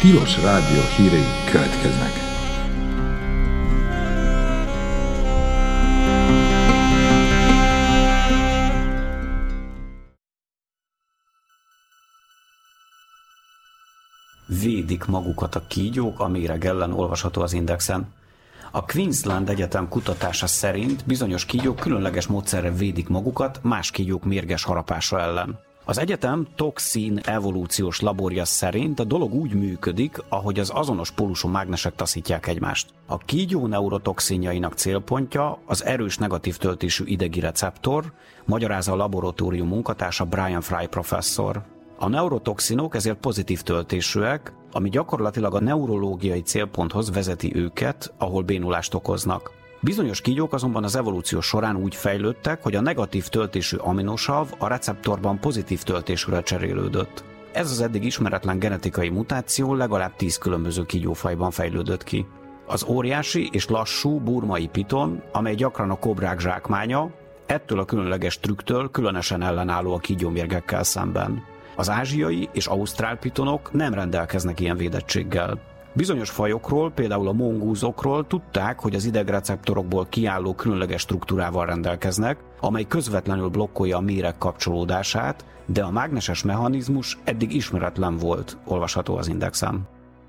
Tilos Rádió hírei következnek. Védik magukat a kígyók, a méreg ellen olvasható az Indexen. A Queensland Egyetem kutatása szerint bizonyos kígyók különleges módszerrel védik magukat más kígyók mérges harapása ellen. Az egyetem toxin evolúciós laborja szerint a dolog úgy működik, ahogy az azonos pólusú mágnesek taszítják egymást. A kígyó neurotoxinjainak célpontja az erős negatív töltésű idegi receptor, magyarázza a laboratórium munkatársa Brian Fry professzor. A neurotoxinok ezért pozitív töltésűek, ami gyakorlatilag a neurológiai célponthoz vezeti őket, ahol bénulást okoznak. Bizonyos kígyók azonban az evolúció során úgy fejlődtek, hogy a negatív töltésű aminosav a receptorban pozitív töltésűre cserélődött. Ez az eddig ismeretlen genetikai mutáció legalább 10 különböző kígyófajban fejlődött ki. Az óriási és lassú burmai piton, amely gyakran a kobrák zsákmánya, ettől a különleges trükktől különösen ellenálló a kígyómérgekkel szemben. Az ázsiai és ausztrál pitonok nem rendelkeznek ilyen védettséggel. Bizonyos fajokról, például a mongúzokról tudták, hogy az idegreceptorokból kiálló különleges struktúrával rendelkeznek, amely közvetlenül blokkolja a méreg kapcsolódását, de a mágneses mechanizmus eddig ismeretlen volt, olvasható az Indexen.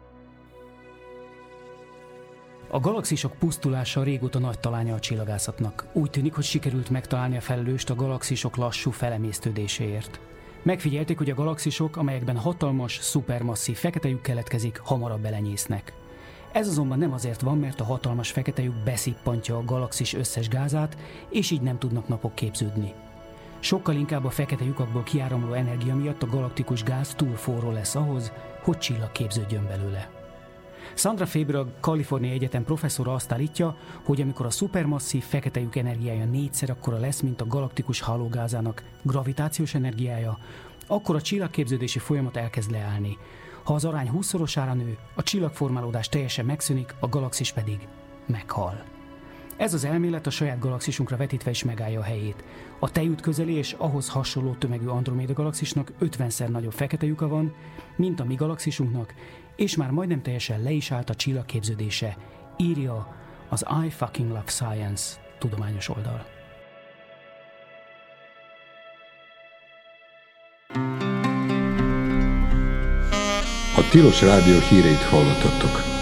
A galaxisok pusztulása régóta nagy talánya a csillagászatnak. Úgy tűnik, hogy sikerült megtalálni a felelőst a galaxisok lassú felemésztődéséért. Megfigyelték, hogy a galaxisok, amelyekben hatalmas, szupermasszív fekete lyuk keletkezik, hamarabb belenyésznek. Ez azonban nem azért van, mert a hatalmas fekete lyuk beszippantja a galaxis összes gázát, és így nem tudnak napok képződni. Sokkal inkább a fekete lyukakból kiáramló energia miatt a galaktikus gáz túl forró lesz ahhoz, hogy csillag képződjön belőle. Sandra Faber, a Kalifornia Egyetem professzora azt állítja, hogy amikor a szupermasszív fekete lyuk energiája 4-szer akkora lesz, mint a galaktikus hálógázának gravitációs energiája, akkor a csillagképződési folyamat elkezd leállni. Ha az arány 20-szorosára nő, a csillagformálódás teljesen megszűnik, a galaxis pedig meghal. Ez az elmélet a saját galaxisunkra vetítve is megállja a helyét. A Tejút közeli és ahhoz hasonló tömegű Androméda galaxisnak 50-szer nagyobb fekete lyuka van, mint a mi galaxisunknak, és már majdnem teljesen le is állt a csillagképződése, írja az I Fucking Love Science tudományos oldal. A Tilos Rádió híreit hallottatok.